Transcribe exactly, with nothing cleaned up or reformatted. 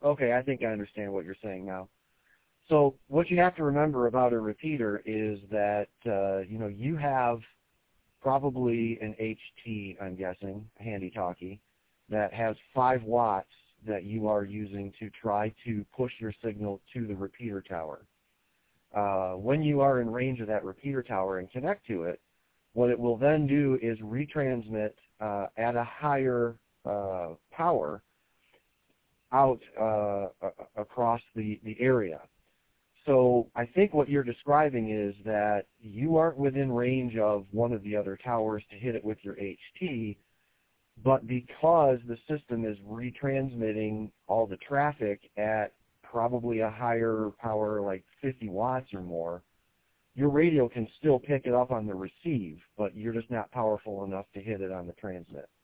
Okay, I think I understand what you're saying now. So what you have to remember about a repeater is that, uh, you know, you have probably an H T, I'm guessing, a handy-talkie, that has five watts that you are using to try to push your signal to the repeater tower. Uh, when you are in range of that repeater tower and connect to it, what it will then do is retransmit uh, at a higher uh, power out uh, across the, the area. So I think what you're describing is that you aren't within range of one of the other towers to hit it with your H T, but because the system is retransmitting all the traffic at probably a higher power, like fifty watts or more, your radio can still pick it up on the receive, but you're just not powerful enough to hit it on the transmit.